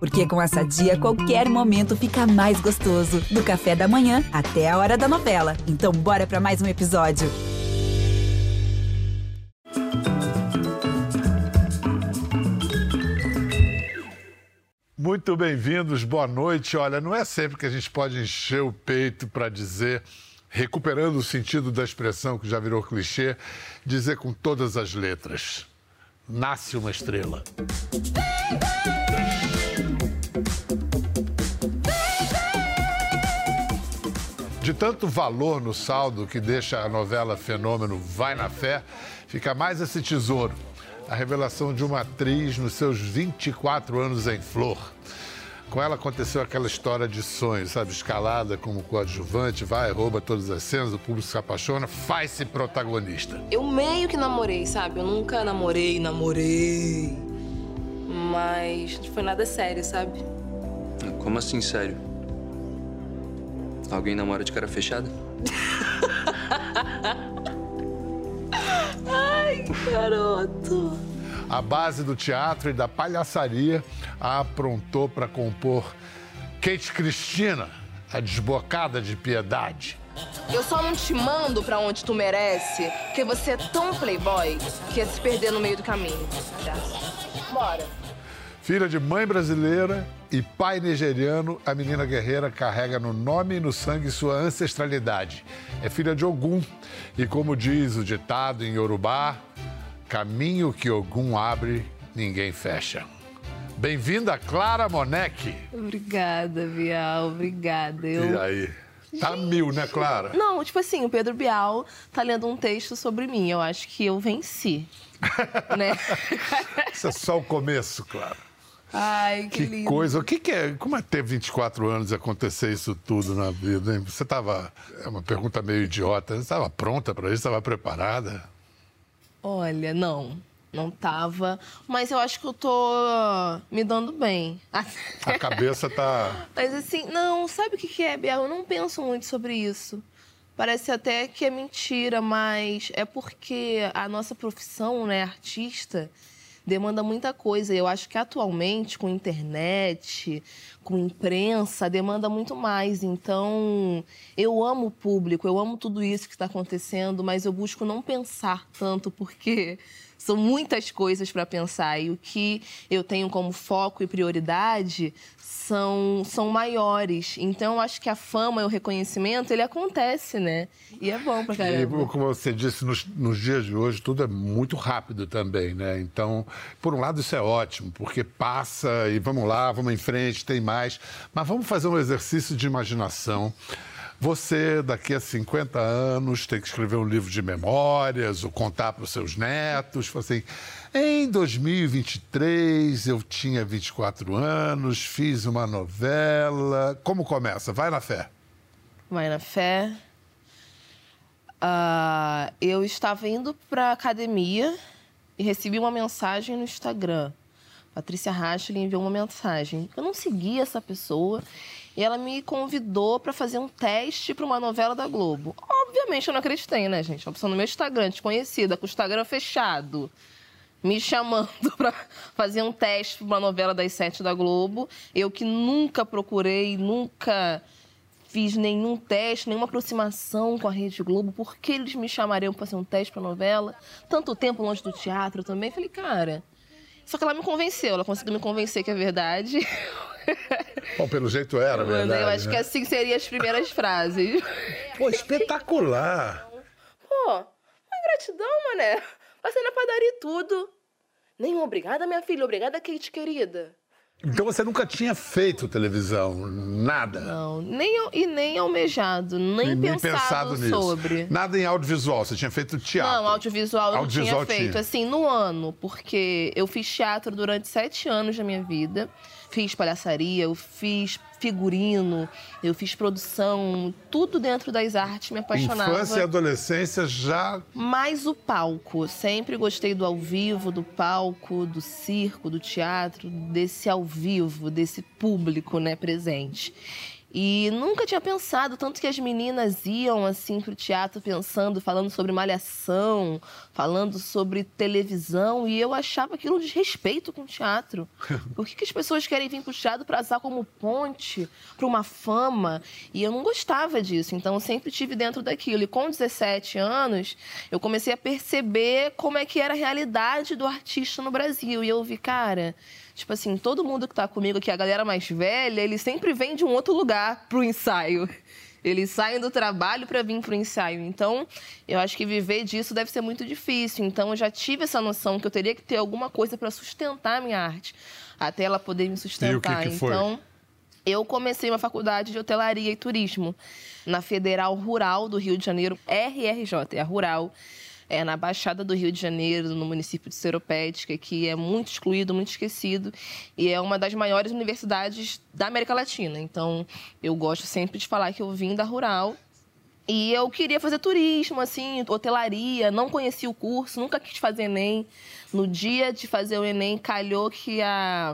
Porque com a Sadia, qualquer momento fica mais gostoso. Do café da manhã até a hora da novela. Então bora pra mais um episódio. Muito bem-vindos, boa noite. Olha, não é sempre que a gente pode encher o peito para dizer, recuperando o sentido da expressão que já virou clichê, dizer com todas as letras: nasce uma estrela. De tanto valor no saldo que deixa a novela fenômeno Vai na Fé, fica mais esse tesouro. A revelação de uma atriz nos seus 24 anos em flor. Com ela aconteceu aquela história de sonhos, sabe? Escalada como coadjuvante, vai, rouba todas as cenas, o público se apaixona, faz-se protagonista. Eu meio que namorei, sabe? Eu nunca namorei. Mas não foi nada sério, sabe? Como assim, sério? Alguém namora de cara fechada? Ai, garoto. A base do teatro e da palhaçaria a aprontou para compor Kate Cristina, a desbocada de piedade. Eu só não te mando pra onde tu merece, porque você é tão playboy que ia se perder no meio do caminho. Bora. Filha de mãe brasileira e pai nigeriano, a menina guerreira carrega no nome e no sangue sua ancestralidade. É filha de Ogum e, como diz o ditado em Yorubá, caminho que Ogum abre, ninguém fecha. Bem-vinda, Clara Monetti. Obrigada, Bial, obrigada. E aí? Tá mil, né, Clara? Não, tipo assim, o Pedro Bial tá lendo um texto sobre mim. Eu acho que eu venci, né? Isso é só o começo, Clara. Ai, que lindo. Coisa. O que é? Como é ter 24 anos e acontecer isso tudo na vida, hein? Você tava... É uma pergunta meio idiota. Você estava pronta para isso? Estava preparada? Olha, não tava. Mas eu acho que eu tô me dando bem. A cabeça tá... Mas assim, não, sabe o que é, Biel? Eu não penso muito sobre isso. Parece até que é mentira, mas é porque a nossa profissão, né, artista, demanda muita coisa. Eu acho que atualmente, com internet, com imprensa, demanda muito mais. Então, eu amo o público, eu amo tudo isso que está acontecendo, mas eu busco não pensar tanto, porque são muitas coisas para pensar. E o que eu tenho como foco e prioridade são maiores. Então, eu acho que a fama e o reconhecimento, ele acontece, né? E é bom pra caramba. E, como você disse, nos dias de hoje, tudo é muito rápido também, né? Então, por um lado, isso é ótimo, porque passa e vamos lá, vamos em frente, tem mais. Mas vamos fazer um exercício de imaginação. Você, daqui a 50 anos, tem que escrever um livro de memórias ou contar para os seus netos. Fala assim, em 2023, eu tinha 24 anos, fiz uma novela. Como começa? Vai na fé. Vai na fé. Eu estava indo para a academia e recebi uma mensagem no Instagram. Patrícia Rashley enviou uma mensagem. Eu não seguia essa pessoa e ela me convidou para fazer um teste para uma novela da Globo. Obviamente eu não acreditei, né, gente? Uma pessoa no meu Instagram, desconhecida, com o Instagram fechado, me chamando para fazer um teste para uma novela das 7 da Globo. Eu que nunca procurei, nunca fiz nenhum teste, nenhuma aproximação com a Rede Globo. Por que eles me chamariam para fazer um teste para novela? Tanto tempo longe do teatro também. Falei, cara... Só que ela me convenceu, ela conseguiu me convencer que é verdade. Bom, pelo jeito era verdade. Eu acho que assim seriam as primeiras frases. Pô, espetacular! Pô, uma gratidão, mané. Passei na padaria e tudo. Nem obrigada, minha filha. Obrigada, Kate, querida. Então você nunca tinha feito televisão, nada? Não, nem almejado, nem pensado sobre. Nada em audiovisual, você tinha feito teatro? Não, audiovisual eu não tinha feito, assim, no ano, porque eu fiz teatro durante 7 anos da minha vida. Fiz palhaçaria, eu fiz figurino, eu fiz produção, tudo dentro das artes me apaixonava. Infância e adolescência já... Mais o palco, sempre gostei do ao vivo, do palco, do circo, do teatro, desse ao vivo, desse público, né, presente. E nunca tinha pensado, tanto que as meninas iam, assim, pro teatro pensando, falando sobre malhação, falando sobre televisão, e eu achava aquilo um desrespeito com o teatro. Por que as pessoas querem vir pro teatro para usar como ponte para uma fama? E eu não gostava disso, então eu sempre estive dentro daquilo. E com 17 anos, eu comecei a perceber como é que era a realidade do artista no Brasil. E eu vi, cara... Tipo assim, todo mundo que tá comigo aqui, a galera mais velha, eles sempre vêm de um outro lugar pro ensaio. Eles saem do trabalho para vir pro ensaio. Então, eu acho que viver disso deve ser muito difícil. Então, eu já tive essa noção que eu teria que ter alguma coisa para sustentar a minha arte, até ela poder me sustentar. E o que foi? Então, eu comecei uma faculdade de hotelaria e turismo na Federal Rural do Rio de Janeiro, RRJ, é a Rural. É na Baixada do Rio de Janeiro, no município de Seropédica, que é muito excluído, muito esquecido, e é uma das maiores universidades da América Latina. Então, eu gosto sempre de falar que eu vim da Rural. E eu queria fazer turismo, assim, hotelaria, não conhecia o curso, nunca quis fazer Enem. No dia de fazer o Enem, calhou que a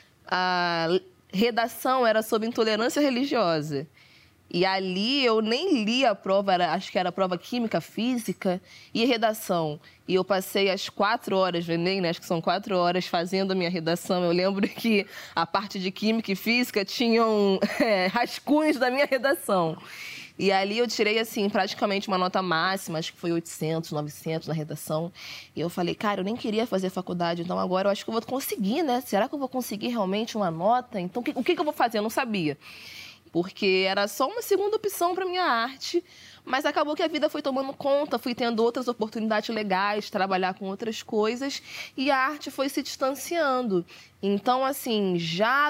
redação era sobre intolerância religiosa. E ali eu nem li a prova, acho que era a prova química, física e redação. E eu passei as 4 horas do Enem, né? Acho que são 4 horas fazendo a minha redação. Eu lembro que a parte de química e física tinham rascunhos da minha redação. E ali eu tirei, assim, praticamente uma nota máxima, acho que foi 800, 900 na redação. E eu falei, cara, eu nem queria fazer faculdade, então agora eu acho que eu vou conseguir, né? Será que eu vou conseguir realmente uma nota? Então, o que eu vou fazer? Eu não sabia. Porque era só uma segunda opção para minha arte, mas acabou que a vida foi tomando conta, fui tendo outras oportunidades legais, trabalhar com outras coisas, e a arte foi se distanciando. Então, assim, já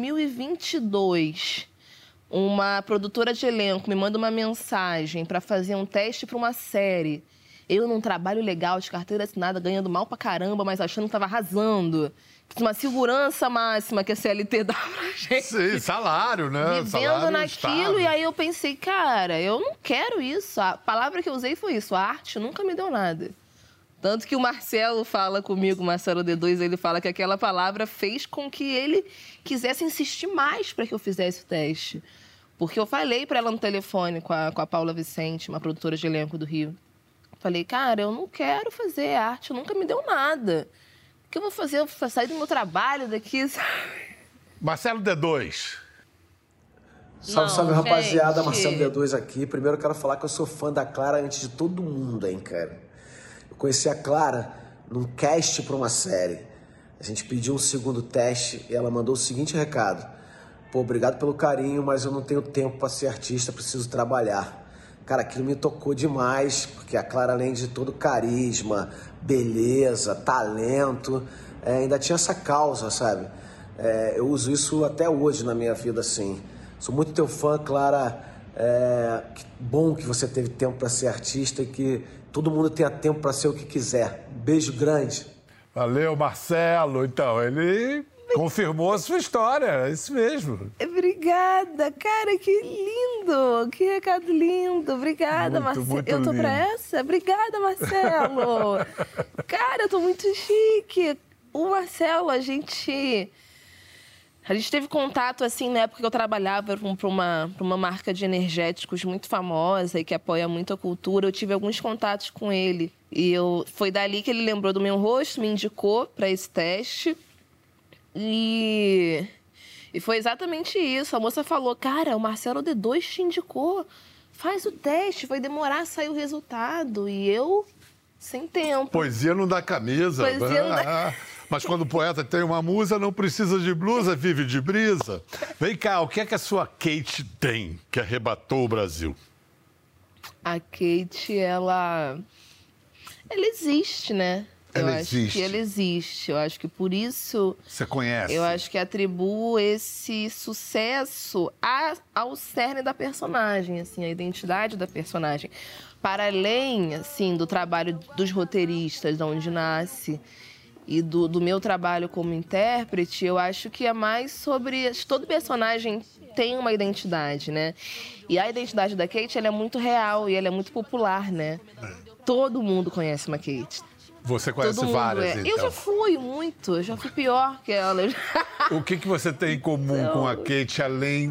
2022, uma produtora de elenco me manda uma mensagem para fazer um teste para uma série. Eu num trabalho legal, de carteira assinada, ganhando mal pra caramba, mas achando que estava arrasando. Uma segurança máxima que a CLT dá pra gente. Sim, salário, né? Vivendo salário naquilo, estável. e aí eu pensei, cara, eu não quero isso. A palavra que eu usei foi isso, a arte nunca me deu nada. Tanto que o Marcelo fala comigo, o Marcelo D2, ele fala que aquela palavra fez com que ele quisesse insistir mais para que eu fizesse o teste. Porque eu falei para ela no telefone com a Paula Vicente, uma produtora de elenco do Rio. Falei, cara, eu não quero fazer arte, nunca me deu nada. O que eu vou fazer? Eu vou sair do meu trabalho daqui, sabe? Marcelo D2. Salve, Não, salve, rapaziada. gente. Marcelo D2 aqui. Primeiro eu quero falar que eu sou fã da Clara antes de todo mundo, hein, cara. Eu conheci a Clara num cast pra uma série. A gente pediu um segundo teste e ela mandou o seguinte recado. Pô, obrigado pelo carinho, mas eu não tenho tempo pra ser artista, preciso trabalhar. Cara, aquilo me tocou demais, porque a Clara, além de todo carisma, beleza, talento, ainda tinha essa causa, sabe? Eu uso isso até hoje na minha vida, assim. Sou muito teu fã, Clara. Que bom que você teve tempo para ser artista e que todo mundo tenha tempo para ser o que quiser. Beijo grande. Valeu, Marcelo. Então, ele confirmou a sua história, é isso mesmo. Obrigada, cara, que lindo, que recado lindo. Obrigada, Marcelo. Muito Eu tô lindo. pra essa? Obrigada, Marcelo. Cara, eu tô muito chique. O Marcelo, a gente teve contato, assim, na época que eu trabalhava pra uma marca de energéticos muito famosa e que apoia muito a cultura. Eu tive alguns contatos com ele. E foi dali que ele lembrou do meu rosto, me indicou para esse teste. E foi exatamente isso. A moça falou, cara, o Marcelo D2 te indicou. Faz o teste, vai demorar a sair o resultado. E eu, sem tempo. Poesia não dá camisa. Poesia não dá... Mas quando o poeta tem uma musa, não precisa de blusa, vive de brisa. Vem cá, o que é que a sua Kate tem que arrebatou o Brasil? A Kate, ela existe, né? Ela eu acho existe. que ela existe. Eu acho que por isso... Você conhece? Eu acho que atribuo esse sucesso ao cerne da personagem, assim, a identidade da personagem. Para além, assim, do trabalho dos roteiristas, de onde nasce, e do meu trabalho como intérprete, eu acho que é mais sobre... Todo personagem tem uma identidade, né? E a identidade da Kate, ela é muito real e ela é muito popular, né? Todo mundo conhece uma Kate. Você conhece Todo mundo várias, então. Eu já fui muito, eu já fui pior que ela. O que você tem em comum com a Kate, além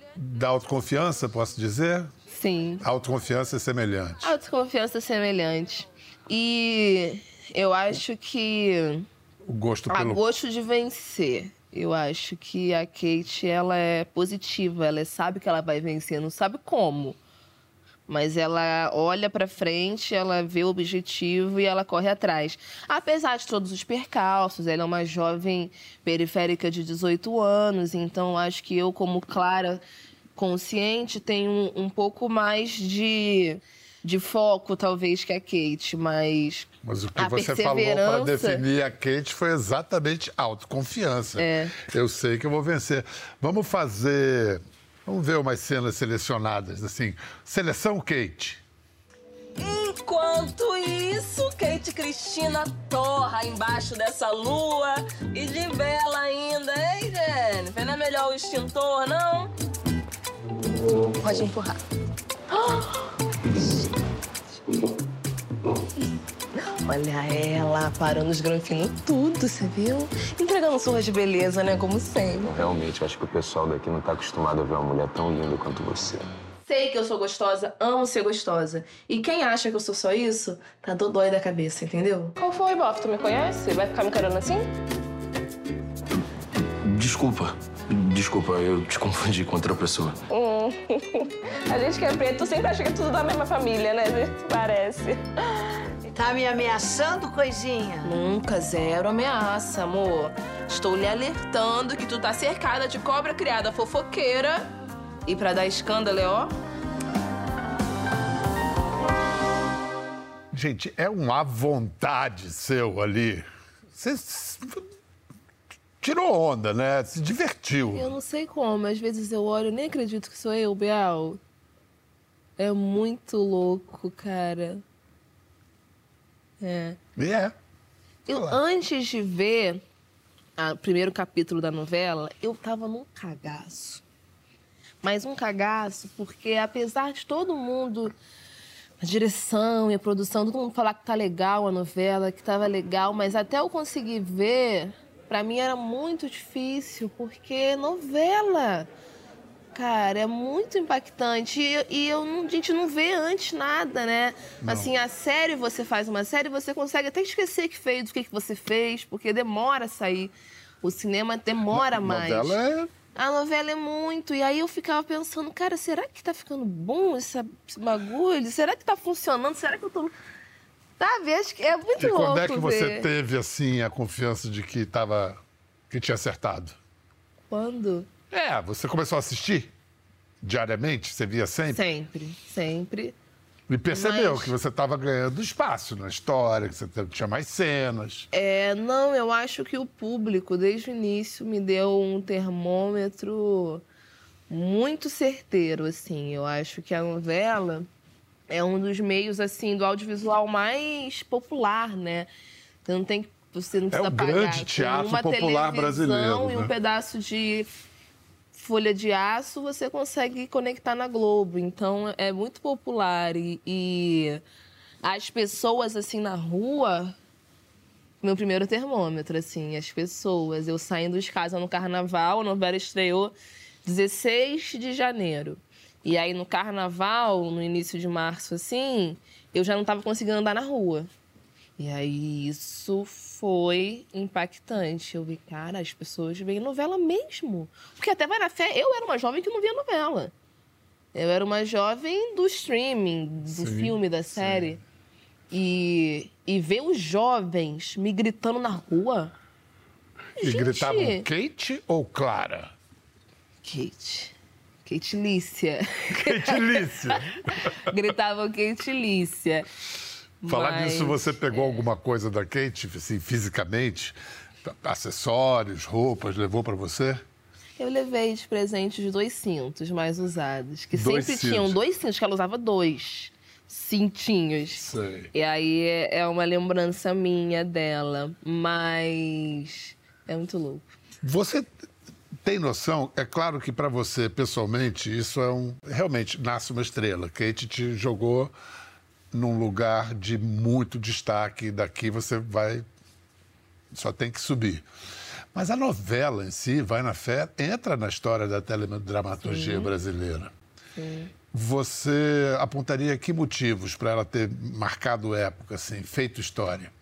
da autoconfiança, posso dizer? Sim. Autoconfiança é semelhante. Autoconfiança semelhante. E eu acho que... O gosto A gosto de vencer. Eu acho que a Kate, ela é positiva. Ela sabe que ela vai vencer, não sabe como. Mas ela olha pra frente, ela vê o objetivo e ela corre atrás. Apesar de todos os percalços, ela é uma jovem periférica de 18 anos. Então, acho que eu, como Clara consciente, tenho um pouco mais de foco, talvez, que a Kate. Mas o que você falou para definir a Kate foi exatamente autoconfiança. Eu sei que eu vou vencer. Vamos ver umas cenas selecionadas, assim. Seleção Kate. Enquanto isso, Kate Cristina torra embaixo dessa lua e de vela ainda. Ei, Jennifer, não é melhor o extintor, não? Pode empurrar. Olha ela, parando os granfinos tudo, você viu? Entregando surras de beleza, né? Como sempre. Realmente, eu acho que o pessoal daqui não tá acostumado a ver uma mulher tão linda quanto você. Sei que eu sou gostosa, amo ser gostosa. E quem acha que eu sou só isso, tá dodói da cabeça, entendeu? Qual foi, Bof? Tu me conhece? Vai ficar me encarando assim? Desculpa, eu te confundi com outra pessoa. A gente que é preto sempre acha que é tudo da mesma família, né? Parece. Tá me ameaçando, coisinha? Nunca, zero ameaça, amor. Estou lhe alertando que tu tá cercada de cobra criada fofoqueira. E pra dar escândalo, ó... Gente, é um à vontade seu ali. Você tirou onda, né? Se divertiu. Eu não sei como. Às vezes eu olho e nem acredito que sou eu, Bial. É muito louco, cara. Antes de ver o primeiro capítulo da novela, eu tava num cagaço. Mas um cagaço porque, apesar de todo mundo, a direção e a produção, todo mundo falar que tá legal a novela, que tava legal, mas até eu conseguir ver, pra mim era muito difícil, porque novela... Cara, é muito impactante e a gente não vê antes nada, né? Não. Assim, a série, você faz uma série, você consegue até esquecer que fez, o que você fez, porque demora a sair. O cinema demora mais. A novela é muito. E aí eu ficava pensando, cara, será que tá ficando bom esse bagulho? Será que tá funcionando? Será que eu tô... Sabe, acho que é muito louco. E quando é que você teve, assim, a confiança de que tinha acertado? Quando? Você começou a assistir diariamente? Você via sempre? Sempre. E percebeu que você estava ganhando espaço na história, que você tinha mais cenas. Não, eu acho que o público, desde o início, me deu um termômetro muito certeiro, assim. Eu acho que a novela é um dos meios, assim, do audiovisual mais popular, né? Você não precisa pagar. É o grande teatro popular brasileiro, e um pedaço de folha de aço, você consegue conectar na Globo. Então, é muito popular. E as pessoas, assim, na rua... Meu primeiro termômetro, assim, as pessoas. Eu saindo de casa no Carnaval, a novela estreou 16 de janeiro. E aí, no Carnaval, no início de março, assim, eu já não estava conseguindo andar na rua. E aí, isso foi impactante. Eu vi, cara, as pessoas veem novela mesmo. Porque até vai na fé, eu era uma jovem que não via novela. Eu era uma jovem do streaming, do filme, da série. E ver os jovens me gritando na rua... E gritavam Kate ou Clara? Kate. Kate Lícia. Kate Lícia. Gritavam Kate Lícia. Falar nisso, você pegou alguma coisa da Kate, assim, fisicamente? Acessórios, roupas, levou para você? Eu levei de presente os 2 cintos mais usados. Que sempre tinham 2 cintos, que ela usava 2 cintinhos. Sei. E aí é uma lembrança minha dela. Mas é muito louco. Você tem noção? É claro que para você, pessoalmente, isso realmente nasce uma estrela. Kate te jogou num lugar de muito destaque, daqui você só tem que subir. Mas a novela em si, Vai na Fé, entra na história da teledramaturgia brasileira. Sim. Você apontaria que motivos para ela ter marcado época, assim, feito história?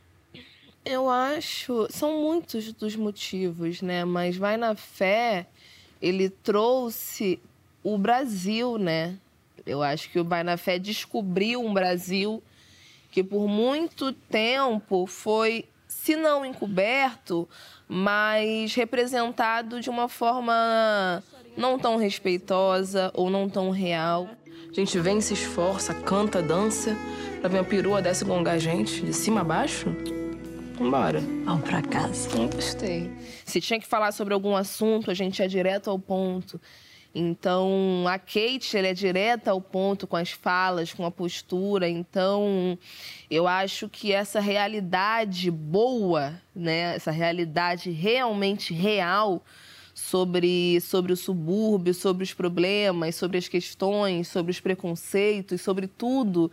Eu acho... São muitos dos motivos, né? Mas Vai na Fé, ele trouxe o Brasil, né? Eu acho que o Vai na Fé descobriu um Brasil que por muito tempo foi, se não encoberto, mas representado de uma forma não tão respeitosa ou não tão real. A gente vem, se esforça, canta, dança, pra ver uma perua dessa gongar a gente, de cima a baixo. Vambora. Vamos pra casa. Não gostei. Se tinha que falar sobre algum assunto, a gente ia direto ao ponto. Então, a Kate, ela é direta ao ponto com as falas, com a postura. Então, eu acho que essa realidade boa, né? Essa realidade realmente real sobre o subúrbio, sobre os problemas, sobre as questões, sobre os preconceitos, sobre tudo,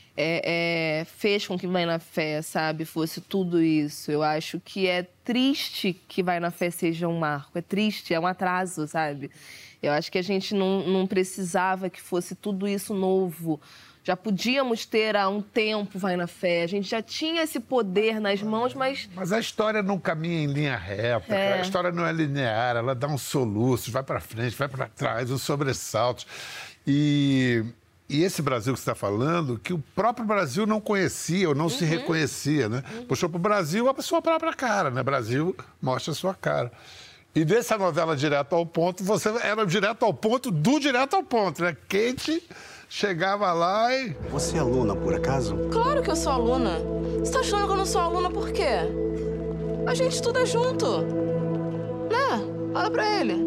fez com que Vai na Fé, sabe, fosse tudo isso. Eu acho que é triste que Vai na Fé seja um marco. É triste, é um atraso, sabe? Eu acho que a gente não precisava que fosse tudo isso novo. Já podíamos ter há um tempo Vai na Fé. A gente já tinha esse poder nas mãos, mas... Mas a história não caminha em linha reta. A história não é linear. Ela dá uns soluços, vai para frente, vai para trás, uns sobressaltos. E esse Brasil que você está falando, que o próprio Brasil não conhecia ou não se reconhecia, né? Puxou para o Brasil a sua própria cara, né? Brasil mostra a sua cara. E dessa novela Direto ao Ponto, você era direto ao ponto do direto ao ponto, né? Kate chegava lá e... Você é aluna, por acaso? Claro que eu sou aluna. Você tá achando que eu não sou aluna por quê? A gente estuda junto. Né? Fala pra ele.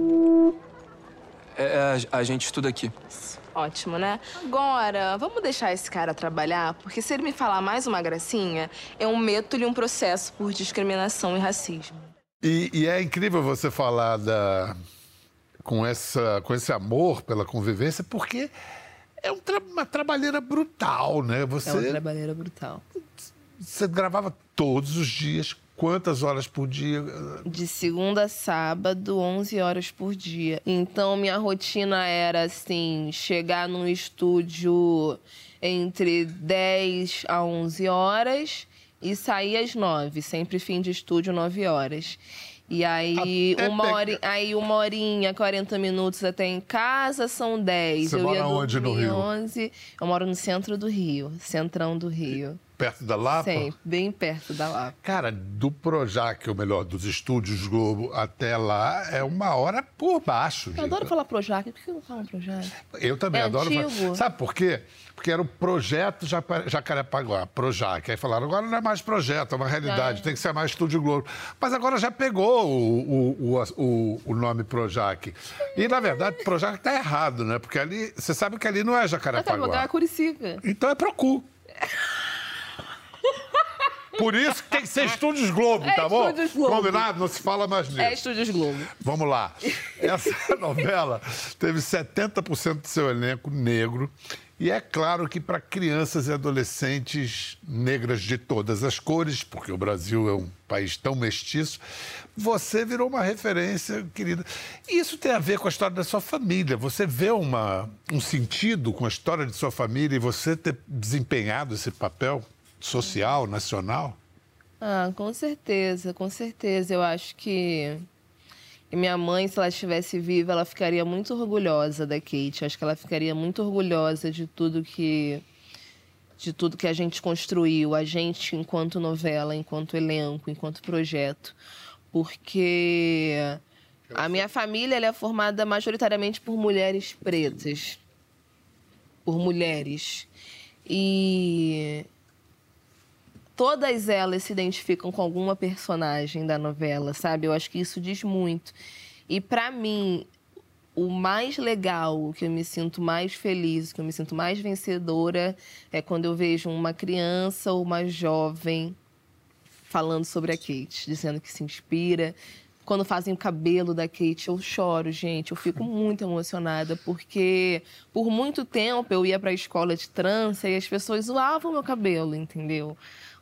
A gente estuda aqui. Ótimo, né? Agora, vamos deixar esse cara trabalhar, porque se ele me falar mais uma gracinha, eu meto-lhe um processo por discriminação e racismo. E é incrível você falar com esse amor pela convivência, porque é uma trabalheira brutal, né? É uma trabalheira brutal. Você gravava todos os dias, quantas horas por dia? De segunda a sábado, 11 horas por dia. Então, minha rotina era, assim, chegar num estúdio entre 10 a 11 horas... e sair às 9, sempre fim de estúdio, 9 horas. E aí, uma horinha, 40 minutos até em casa, são 10. Você mora onde no Rio? 11. Eu moro no centro do Rio, centrão do Rio. Perto da Lapa? Sim, bem perto da Lapa. Cara, do Projac, ou melhor, dos estúdios Globo até lá, é 1 hora por baixo. Eu adoro falar Projac. Por que eu não falo Projac? Eu também adoro antigo. falar. Sabe por quê? Porque era o projeto Jacarepaguá, Projac. Aí falaram, agora não é mais projeto, é uma realidade, tem que ser mais Estúdio Globo. Mas agora já pegou o nome Projac. E, na verdade, Projac tá errado, né? Porque ali, você sabe que ali não é Jacarepaguá. É Curicica. Então é Procu. Por isso que tem que ser Estúdios Globo, tá bom? Estúdios Globo. Combinado? Não se fala mais nisso. É Estúdios Globo. Vamos lá. Essa novela teve 70% do seu elenco negro. E é claro que para crianças e adolescentes negras de todas as cores, porque o Brasil é um país tão mestiço, você virou uma referência, querida. E isso tem a ver com a história da sua família. Você vê um sentido com a história de sua família e você ter desempenhado esse papel social, nacional? Ah, com certeza, com certeza. Eu acho que minha mãe, se ela estivesse viva, ela ficaria muito orgulhosa da Kate. Acho que ela ficaria muito orgulhosa de tudo que a gente construiu, a gente enquanto novela, enquanto elenco, enquanto projeto. Porque a minha família ela é formada majoritariamente por mulheres pretas. Por mulheres. E todas elas se identificam com alguma personagem da novela, sabe? Eu acho que isso diz muito. E, para mim, o mais legal, o que eu me sinto mais feliz, o que eu me sinto mais vencedora, é quando eu vejo uma criança ou uma jovem falando sobre a Kate, dizendo que se inspira. Quando fazem o cabelo da Kate, eu choro, gente. Eu fico muito emocionada, porque por muito tempo eu ia para a escola de trança e as pessoas zoavam meu cabelo, entendeu?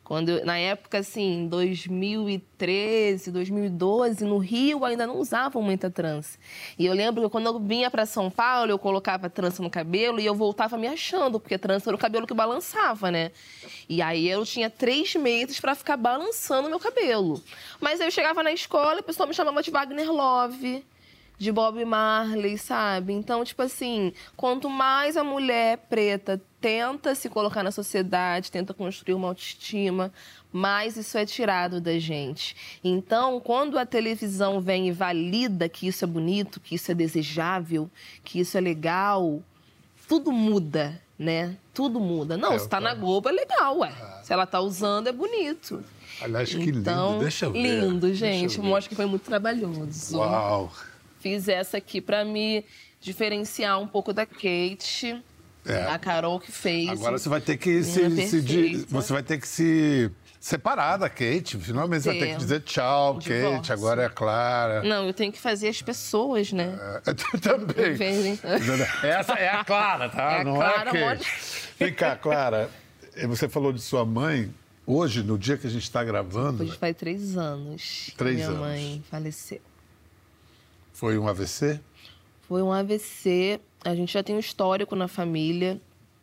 Na época, assim, 2013, 2012, no Rio ainda não usavam muita trança. E eu lembro que quando eu vinha para São Paulo, eu colocava trança no cabelo e eu voltava me achando, porque trança era o cabelo que balançava, né? E aí eu tinha 3 meses para ficar balançando meu cabelo. Mas aí eu chegava na escola e o pessoal me chamava de Wagner Love, de Bob Marley, sabe? Então, tipo assim, quanto mais a mulher preta tenta se colocar na sociedade, tenta construir uma autoestima, mais isso é tirado da gente. Então, quando a televisão vem e valida que isso é bonito, que isso é desejável, que isso é legal, tudo muda, né? Tudo muda. Não, se tá na Globo é legal, ué. Se ela tá usando, é bonito. Aliás, que lindo. Deixa eu ver. Lindo, gente. Mostra que foi muito trabalhoso. Uau! Fiz essa aqui para me diferenciar um pouco da Kate, a Carol que fez. Agora você vai ter que você vai ter que se separar da Kate. Finalmente você vai ter que dizer tchau, Kate. Agora é a Clara. Não, eu tenho que fazer as pessoas, né? Também. Essa é a Clara, tá? É a não Clara, é a Kate. Vem cá, Clara. Você falou de sua mãe. Hoje, no dia que a gente está gravando... Hoje faz 3 anos. 3 anos. Minha mãe faleceu. Foi um AVC? Foi um AVC. A gente já tem um histórico na família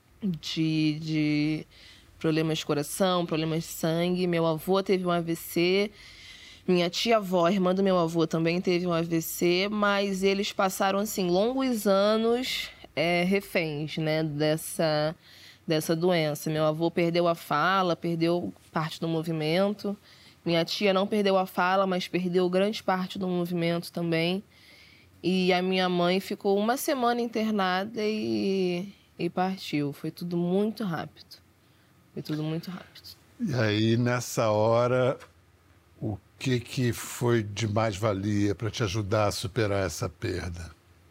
de problemas de coração, problemas de sangue. Meu avô teve um AVC. Minha tia-avó, irmã do meu avô, também teve um AVC. Mas eles passaram, assim, longos anos reféns, né, dessa doença. Meu avô perdeu a fala, perdeu parte do movimento. Minha tia não perdeu a fala, mas perdeu grande parte do movimento também. E a minha mãe ficou 1 semana internada e partiu. Foi tudo muito rápido. E aí, nessa hora, o que foi de mais-valia para te ajudar a superar essa perda?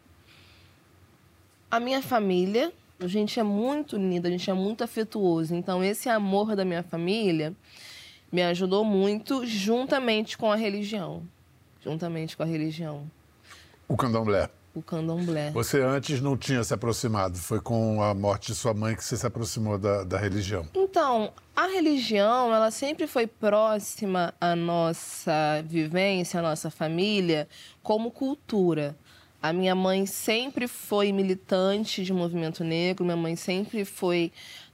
A minha família. A gente é muito unido, a gente é muito afetuoso. Então, esse amor da minha família me ajudou muito juntamente com a religião. O candomblé. O candomblé. Você antes não tinha se aproximado, foi com a morte de sua mãe que você se aproximou da religião. Então, a religião, ela sempre foi próxima à nossa vivência, à nossa família, como cultura. A minha mãe sempre foi militante de movimento negro, minha mãe sempre foi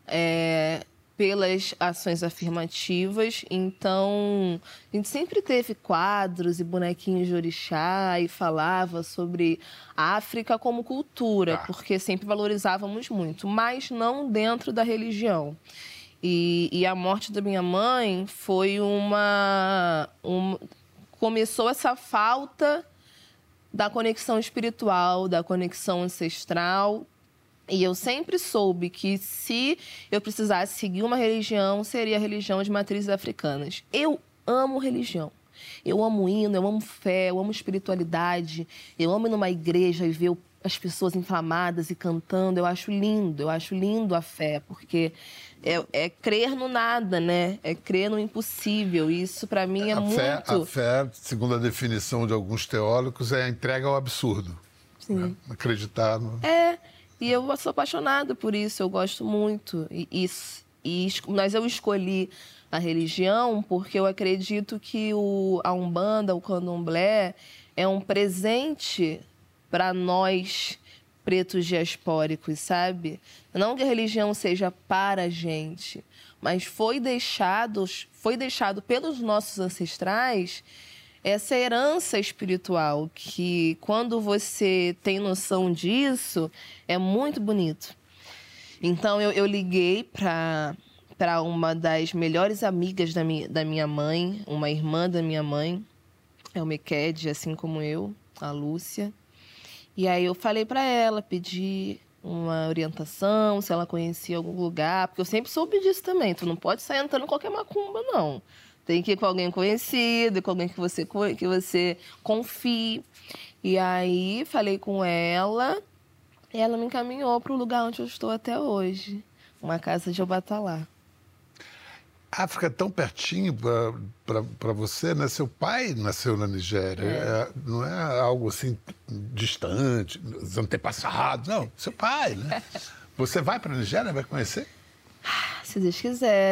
pelas ações afirmativas, então a gente sempre teve quadros e bonequinhos de orixá e falava sobre a África como cultura, porque sempre valorizávamos muito, mas não dentro da religião. E a morte da minha mãe foi começou essa falta da conexão espiritual, da conexão ancestral. E eu sempre soube que se eu precisasse seguir uma religião, seria a religião de matrizes africanas. Eu amo religião. Eu amo hino, eu amo fé, eu amo espiritualidade. Eu amo ir numa igreja e ver as pessoas inflamadas e cantando. Eu acho lindo a fé, porque é crer no nada, né? É crer no impossível. E isso, para mim, é muito... A fé, segundo a definição de alguns teólogos, é a entrega ao absurdo. Sim. Né? Acreditar no... E eu sou apaixonada por isso, eu gosto muito. Mas eu escolhi a religião porque eu acredito que a Umbanda, o Candomblé, é um presente para nós pretos diaspóricos, sabe? Não que a religião seja para a gente, mas foi deixado pelos nossos ancestrais essa herança espiritual, que quando você tem noção disso, é muito bonito. Então, eu liguei para uma das melhores amigas da minha mãe, uma irmã da minha mãe, é o Mequede, assim como eu, a Lúcia. E aí eu falei para ela, pedi uma orientação, se ela conhecia algum lugar, porque eu sempre soube disso também, tu não pode sair entrando em qualquer macumba, não. Tem que ir com alguém conhecido, com alguém que você confie. E aí, falei com ela e ela me encaminhou para o lugar onde eu estou até hoje. Uma casa de Obatalá. A África é tão pertinho para você, né? Seu pai nasceu na Nigéria. Não é algo assim distante, os antepassados. Não, seu pai, né? Você vai para a Nigéria, vai conhecer? Se Deus quiser.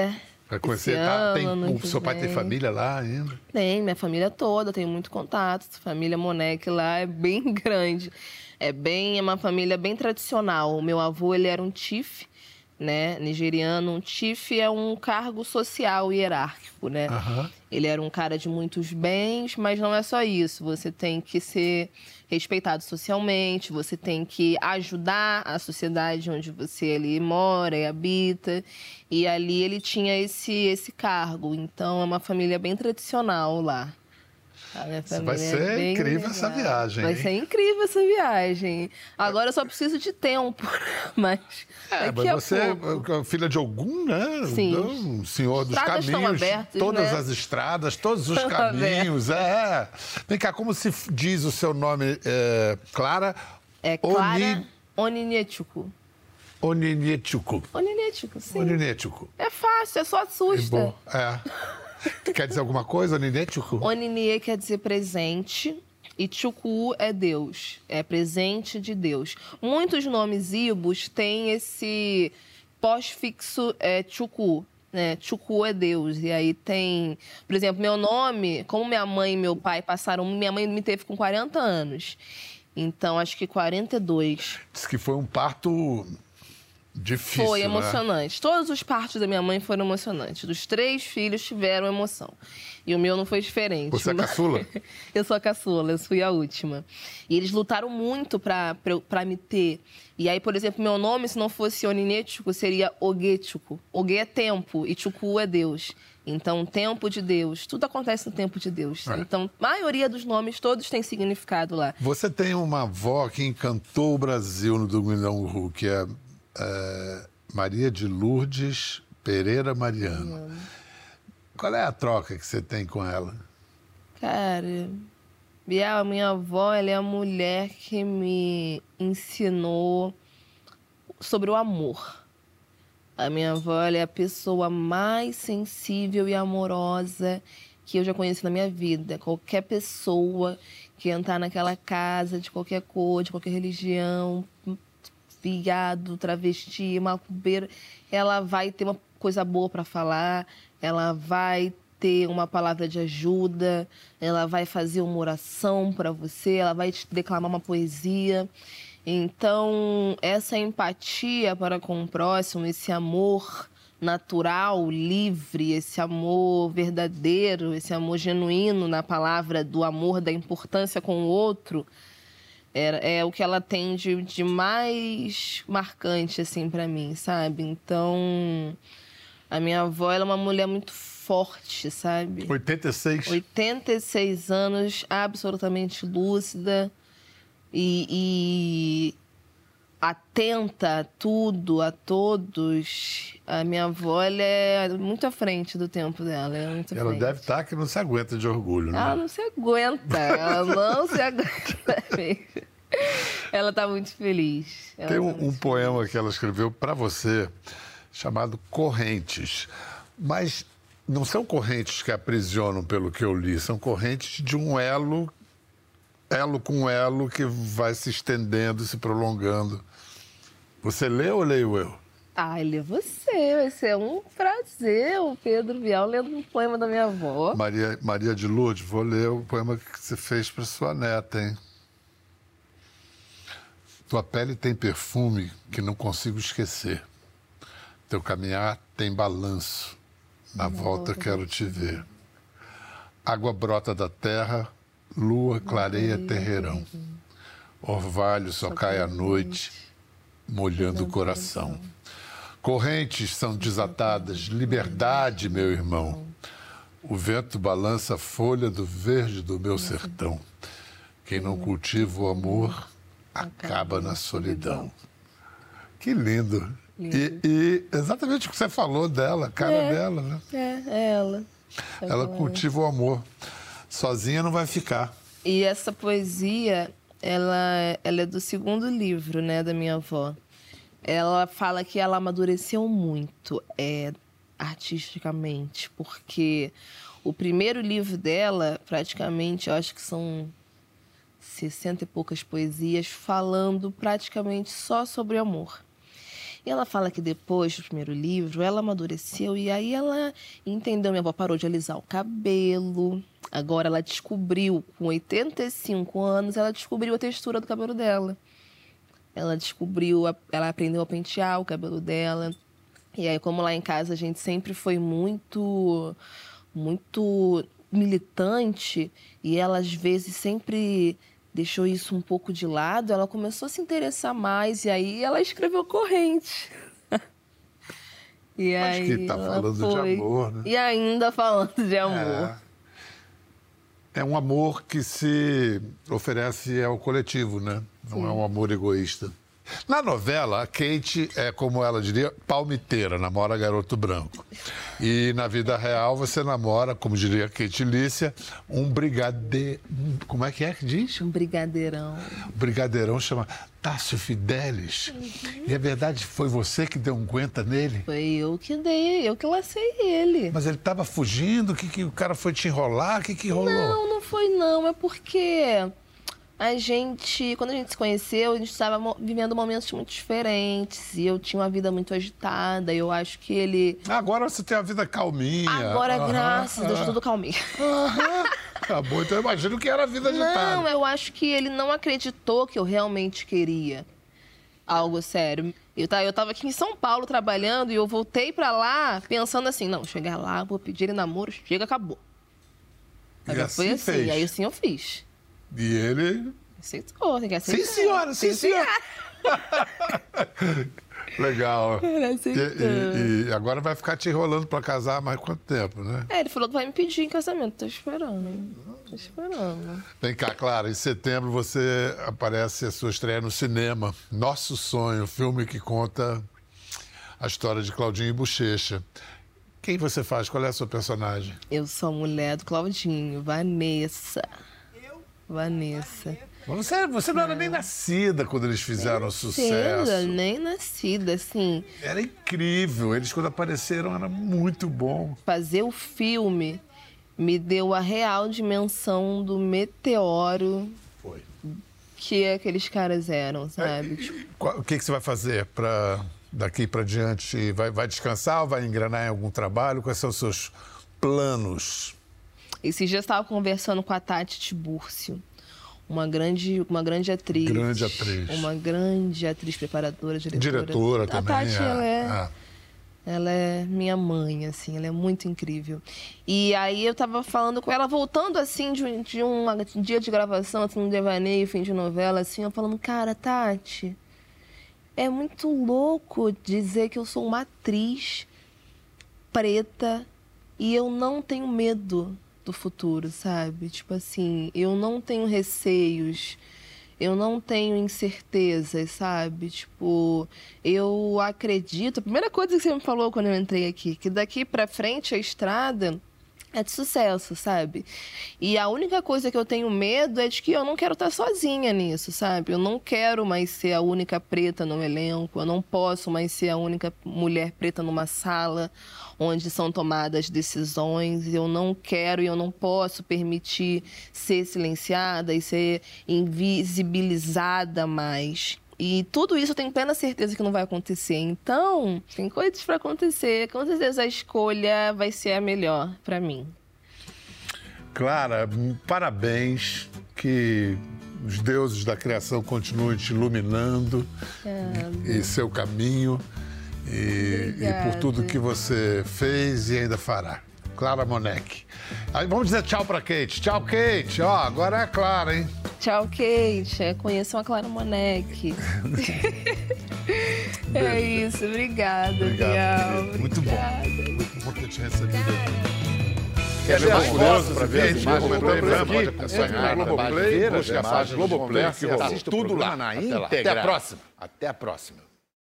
Vai conhecer, o seu pai tem família lá ainda? Tem, minha família toda, tenho muito contato. A família Monek lá é bem grande. É uma família bem tradicional. O meu avô, ele era um chief, né, nigeriano. Um chief é um cargo social hierárquico, né? Ele era um cara de muitos bens, mas não é só isso. Você tem que ser respeitado socialmente, você tem que ajudar a sociedade onde você ali mora e habita. E ali ele tinha esse cargo. Então, é uma família bem tradicional lá. Vai ser incrível essa viagem. Vai ser incrível essa viagem. Agora eu só preciso de tempo, mas mas você é filha de Ogum, né? Sim. Um senhor dos Estradas estão caminhos, abertas, todas né? as estradas, todos os caminhos. Vem cá, como se diz o seu nome, Clara? É Clara Oninechuku. Oninechuku. Oninechuku, sim. Oninechuku. É fácil, é só assusta. Quer dizer alguma coisa, Oninechuku? Oninie quer dizer presente e Chuku é Deus, é presente de Deus. Muitos nomes ibos têm esse pós-fixo Chuku, né? Chuku é Deus. E aí tem, por exemplo, meu nome, como minha mãe e meu pai passaram, minha mãe me teve com 40 anos. Então, acho que 42. Diz que foi um parto difícil, Foi né? emocionante. Todos os partos da minha mãe foram emocionantes. Dos 3 filhos tiveram emoção. E o meu não foi diferente. Você é caçula? Eu sou a caçula, eu fui a última. E eles lutaram muito pra me ter. E aí, por exemplo, meu nome, se não fosse Oninechuku, seria Ogechuku. Oge é tempo e Chuku é Deus. Então, tempo de Deus. Tudo acontece no tempo de Deus. Então, a maioria dos nomes, todos têm significado lá. Você tem uma avó que encantou o Brasil no Domingo, que é Maria de Lourdes Pereira Mariano. Qual é a troca que você tem com ela? Cara, Biel, a minha avó, ela é a mulher que me ensinou sobre o amor. A minha avó, ela é a pessoa mais sensível e amorosa que eu já conheci na minha vida. Qualquer pessoa que entrar naquela casa, de qualquer cor, de qualquer religião, viado, travesti, macumbeira, ela vai ter uma coisa boa para falar, ela vai ter uma palavra de ajuda, ela vai fazer uma oração para você, ela vai te declamar uma poesia. Então, essa empatia para com o próximo, esse amor natural, livre, esse amor verdadeiro, esse amor genuíno na palavra do amor, da importância com o outro, é o que ela tem de mais marcante, assim, para mim, sabe? Então, a minha avó, ela é uma mulher muito forte, sabe? 86? 86 anos, absolutamente lúcida e atenta a tudo, a todos. A minha avó, ela é muito à frente do tempo dela. Ela deve estar que não se aguenta de orgulho, né? Ela não se aguenta. Ela não se aguenta mesmo. Ela está muito feliz. Tem um poema que ela escreveu para você, chamado Correntes. Mas não são correntes que aprisionam, pelo que eu li. São correntes de um elo com elo, que vai se estendendo, se prolongando. Você lê ou leio eu? Lê você. Vai ser um prazer o Pedro Bial lendo um poema da minha avó. Maria de Lourdes, vou ler o poema que você fez para sua neta, hein? Tua pele tem perfume que não consigo esquecer. Teu caminhar tem balanço. Na volta quero te ver. Água brota da terra, lua clareia terreirão. Orvalho só cai à noite, molhando o coração. Correntes são desatadas, liberdade, meu irmão. O vento balança a folha do verde do meu sertão. Quem não cultiva o amor, acaba na solidão. Que lindo. E exatamente o que você falou dela, a cara dela, né? É ela. Ela cultiva o amor. Sozinha não vai ficar. E essa poesia, ela é do segundo livro, né, da minha avó. Ela fala que ela amadureceu muito artisticamente, porque o primeiro livro dela, praticamente, eu acho que são 60 e poucas poesias, falando praticamente só sobre amor. E ela fala que depois do primeiro livro, ela amadureceu e aí ela entendeu. Minha avó parou de alisar o cabelo. Agora ela descobriu, com 85 anos, ela descobriu a textura do cabelo dela. Ela aprendeu a pentear o cabelo dela. E aí, como lá em casa a gente sempre foi muito militante, e ela às vezes sempre deixou isso um pouco de lado, ela começou a se interessar mais, e aí ela escreveu Corrente. E Acho aí que tá falando de amor, né? E ainda falando de amor. É um amor que se oferece ao coletivo, né? Não é um amor egoísta. Na novela, a Kate é, como ela diria, palmiteira, namora garoto branco. E na vida real, você namora, como diria a Kate Lícia, um brigadeiro... Como é que diz? Um brigadeirão. O brigadeirão chama Tássio Fidelis. E é verdade, foi você que deu um aguenta nele? Foi eu que dei, eu que lacei ele. Mas ele estava fugindo? Que o cara foi te enrolar? O que rolou? Não foi não. É porque... quando a gente se conheceu, a gente estava vivendo momentos muito diferentes. E eu tinha uma vida muito agitada. E eu acho que ele... Agora você tem a vida calminha. Agora, graças a Deus, tudo calminho. Tá bom, então eu imagino que era a vida agitada. Não, eu acho que ele não acreditou que eu realmente queria algo sério. Eu tava aqui em São Paulo trabalhando e eu voltei pra lá pensando assim, não, chegar lá, vou pedir ele namoro, chega, acabou. E Aí assim foi assim, fez. aí assim eu fiz. E ele... Aceitou, tem que aceitar. Sim, senhora, sim, senhora. Legal. Ele aceitou. E agora vai ficar te enrolando pra casar mais quanto tempo, né? Ele falou que vai me pedir em casamento. Tô esperando. Vem cá, Clara, em setembro você aparece a sua estreia no cinema. Nosso Sonho, filme que conta a história de Claudinho e Bochecha. Quem você faz? Qual é a sua personagem? Eu sou a mulher do Claudinho, Vanessa. Vanessa. Você não era nem nascida quando eles fizeram sucesso. Nem nascida, assim. Era incrível. Eles, quando apareceram, era muito bom. Fazer o filme me deu a real dimensão do meteoro que aqueles caras eram, sabe? O que você vai fazer daqui para diante? Vai descansar ou vai engrenar em algum trabalho? Quais são os seus planos? Esses dias eu estava conversando com a Tati Tiburcio, uma grande atriz. Grande atriz. Uma grande atriz, preparadora, diretora. Diretora também. A Tati, ela é minha mãe, assim, ela é muito incrível. E aí eu estava falando com ela, voltando, assim, de um dia de gravação, assim, um devaneio, fim de novela, assim, eu falando, cara, Tati, é muito louco dizer que eu sou uma atriz preta e eu não tenho medo do futuro, sabe? Tipo assim, eu não tenho receios, eu não tenho incertezas, sabe? Tipo, eu acredito... A primeira coisa que você me falou quando eu entrei aqui, que daqui pra frente a estrada é de sucesso, sabe? E a única coisa que eu tenho medo é de que eu não quero estar sozinha nisso, sabe? Eu não quero mais ser a única preta no elenco, eu não posso mais ser a única mulher preta numa sala onde são tomadas decisões. Eu não quero e eu não posso permitir ser silenciada e ser invisibilizada mais. E tudo isso eu tenho plena certeza que não vai acontecer. Então, tem coisas para acontecer. Com certeza a escolha vai ser a melhor para mim. Clara, parabéns. Que os deuses da criação continuem te iluminando e seu caminho. E por tudo que você fez e ainda fará. Clara Moneck. Aí vamos dizer tchau pra Kate. Tchau, Kate. Ó, agora é a Clara, hein? Tchau, Kate. Conheçam a Clara Moneck. É isso. Obrigada, Bial. Muito bom. Muito bom ter te recebido aqui. Quer ver mais curioso para ver as imagens do programa? Entra no Globoplay, busca a página Globoplay, que assiste tudo lá na íntegra. Até a próxima. Até a próxima.